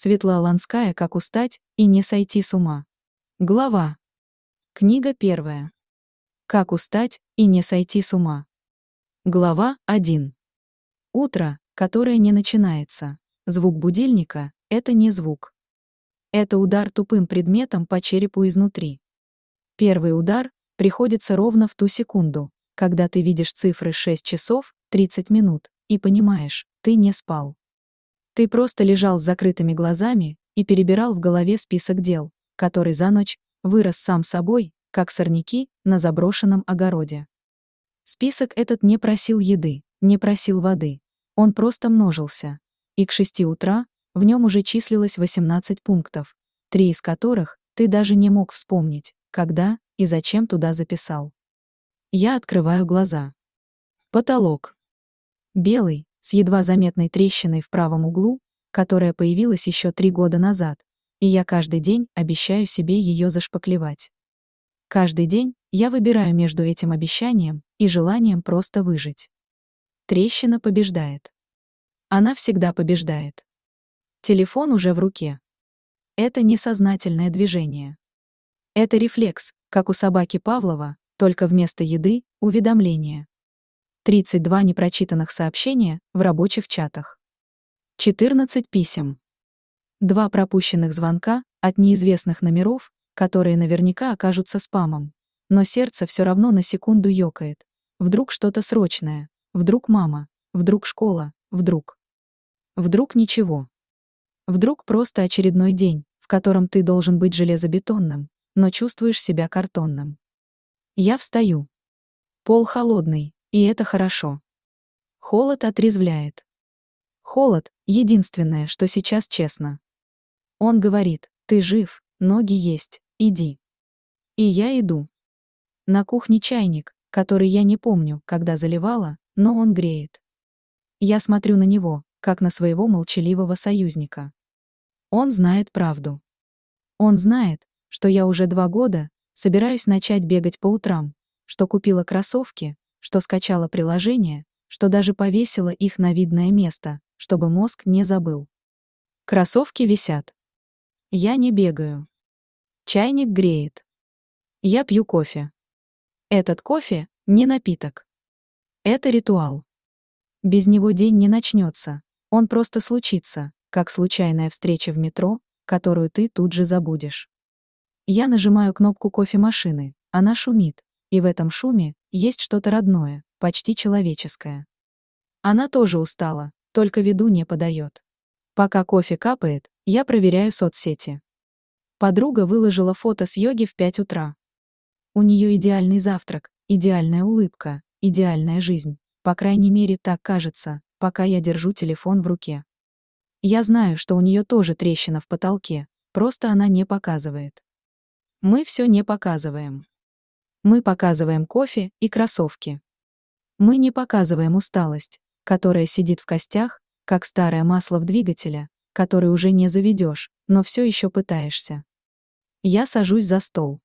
Светлана Ланская «Как устать и не сойти с ума». Глава. Книга 1. Как устать и не сойти с ума. Глава 1. Утро, которое не начинается. Звук будильника — это не звук. Это удар тупым предметом по черепу изнутри. Первый удар приходится ровно в ту секунду, когда ты видишь цифры 6 часов 30 минут и понимаешь, ты не спал. Ты просто лежал с закрытыми глазами и перебирал в голове список дел, который за ночь вырос сам собой, как сорняки на заброшенном огороде. Список этот не просил еды, не просил воды. Он просто множился. И к 6 утра в нем уже числилось 18 пунктов, 3 из которых ты даже не мог вспомнить, когда и зачем туда записал. Я открываю глаза. Потолок. Белый, с едва заметной трещиной в правом углу, которая появилась еще 3 года назад, и я каждый день обещаю себе ее зашпаклевать. Каждый день я выбираю между этим обещанием и желанием просто выжить. Трещина побеждает. Она всегда побеждает. Телефон уже в руке. Это несознательное движение. Это рефлекс, как у собаки Павлова, только вместо еды — уведомления. 32 непрочитанных сообщения в рабочих чатах. 14 писем. 2 пропущенных звонка от неизвестных номеров, которые наверняка окажутся спамом. Но сердце все равно на секунду ёкает. Вдруг что-то срочное. Вдруг мама. Вдруг школа. Вдруг. Вдруг ничего. Вдруг просто очередной день, в котором ты должен быть железобетонным, но чувствуешь себя картонным. Я встаю. Пол холодный, и это хорошо. Холод отрезвляет. Холод — единственное, что сейчас честно. Он говорит: ты жив, ноги есть, иди. И я иду. На кухне чайник, который я не помню, когда заливала, но он греет. Я смотрю на него, как на своего молчаливого союзника. Он знает правду. Он знает, что я уже 2 года собираюсь начать бегать по утрам, что купила кроссовки, что скачала приложение, что даже повесила их на видное место, чтобы мозг не забыл. Кроссовки висят. Я не бегаю. Чайник греет. Я пью кофе. Этот кофе — не напиток. Это ритуал. Без него день не начнется, он просто случится, как случайная встреча в метро, которую ты тут же забудешь. Я нажимаю кнопку кофемашины, она шумит, и в этом шуме есть что-то родное, почти человеческое. Она тоже устала, только виду не подает. Пока кофе капает, я проверяю соцсети. Подруга выложила фото с йоги в 5 утра. У нее идеальный завтрак, идеальная улыбка, идеальная жизнь. По крайней мере, так кажется, пока я держу телефон в руке. Я знаю, что у нее тоже трещина в потолке, просто она не показывает. Мы все не показываем. Мы показываем кофе и кроссовки. Мы не показываем усталость, которая сидит в костях, как старое масло в двигателе, который уже не заведешь, но все еще пытаешься. Я сажусь за стол.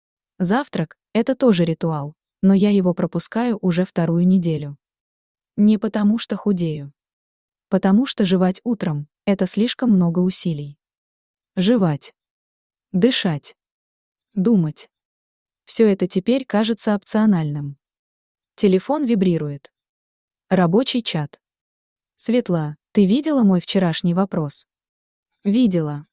Завтрак — это тоже ритуал, но я его пропускаю уже 2-ю неделю. Не потому что худею. Потому что жевать утром — это слишком много усилий. Жевать. Дышать. Думать. Все это теперь кажется опциональным. Телефон вибрирует. Рабочий чат. Светла, ты видела мой вчерашний вопрос? Видела.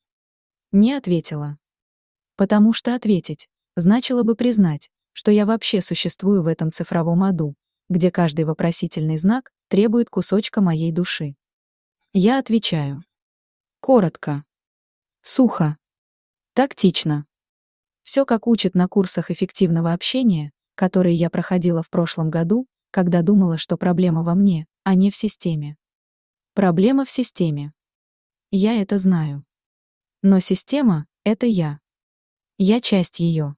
Не ответила. Потому что ответить значило бы признать, что я вообще существую в этом цифровом аду, где каждый вопросительный знак требует кусочка моей души. Я отвечаю. Коротко. Сухо. Тактично. Все как учат на курсах эффективного общения, которые я проходила в прошлом году, когда думала, что проблема во мне, а не в системе. Проблема в системе. Я это знаю. Но система — это я. Я часть ее.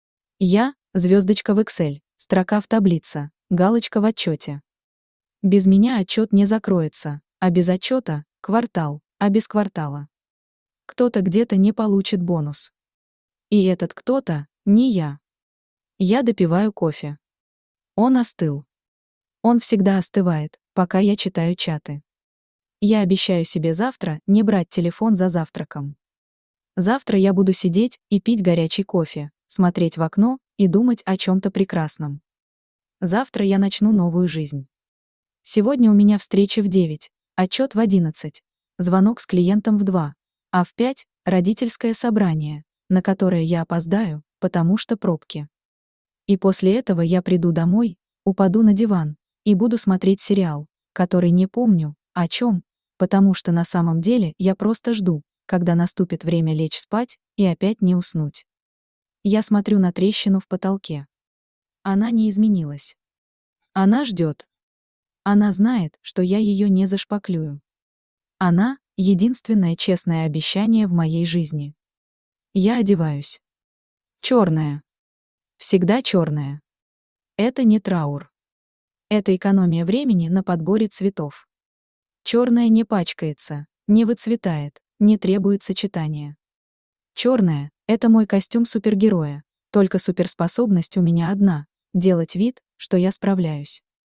Я — звездочка в Excel, строка в таблице, галочка в отчете. Без меня отчет не закроется, а без отчета — квартал, а без квартала кто-то где-то не получит бонус. И этот кто-то — не я. Я допиваю кофе. Он остыл. Он всегда остывает, пока я читаю чаты. Я обещаю себе завтра не брать телефон за завтраком. Завтра я буду сидеть и пить горячий кофе, смотреть в окно и думать о чем-то прекрасном. Завтра я начну новую жизнь. Сегодня у меня встреча в 9, отчет в 11, звонок с клиентом в 2, а в 5 – родительское собрание, на которое я опоздаю, потому что пробки. И после этого я приду домой, упаду на диван и буду смотреть сериал, который не помню, о чем, потому что на самом деле я просто жду, когда наступит время лечь спать и опять не уснуть. Я смотрю на трещину в потолке. Она не изменилась. Она ждет. Она знает, что я ее не зашпаклюю. Она — единственное честное обещание в моей жизни. Я одеваюсь. Черное. Всегда черное. Это не траур. Это экономия времени на подборе цветов. Черное не пачкается, не выцветает, не требует сочетания. Черное — это мой костюм супергероя, только суперспособность у меня одна — делать вид, что я справляюсь.